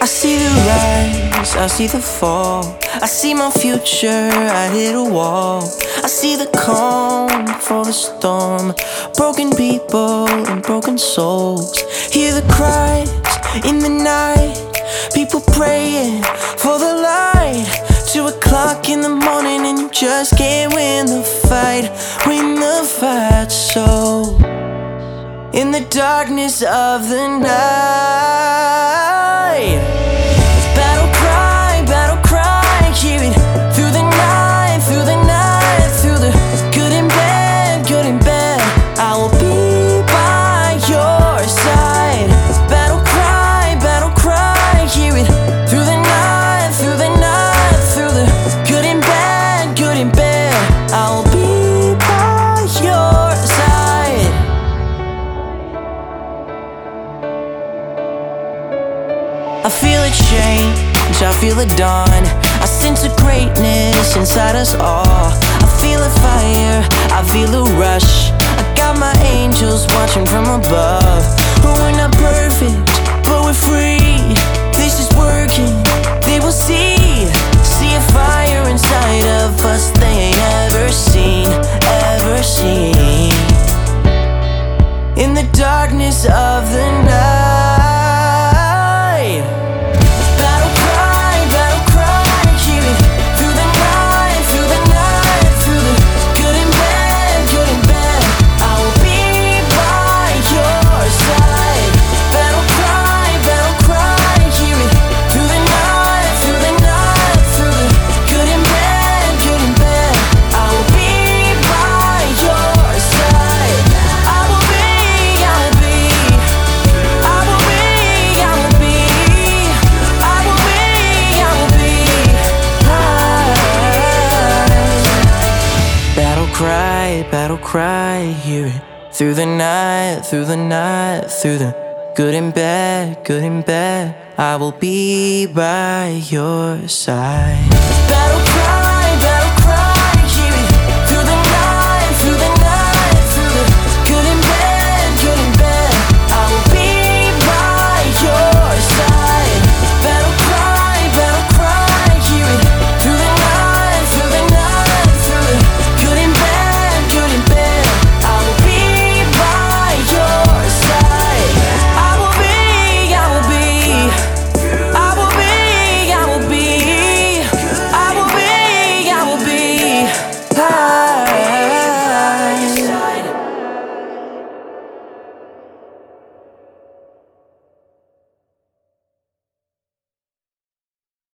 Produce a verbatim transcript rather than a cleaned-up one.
see the rise, I see the fall. I see my future, I hit a wall. I see the calm before the storm. Broken people and broken souls. Hear the cries in the night. People praying for the light. Two o'clock in the morning and you just can't win the fight. Win the fight, so in the darkness of the night, battle cry, battle cry, hear it through the night, through the night, through the good and bad, good and bad. I will be by your side. Battle cry, battle cry, hear it through the night, through the night, through the good and bad, good and bad. I will be by your side. I feel a change, I feel a dawn. I sense a greatness inside us all. I feel a fire, I feel a rush. I got my angels watching from above. We're not perfect, but we're free. This is working, they will see. See a fire inside of us they ain't ever seen, ever seen. In the darkness of the night, cry, battle cry, hear it through the night, through the night, through the good and bad, good and bad. I will be by your side. Battle cry.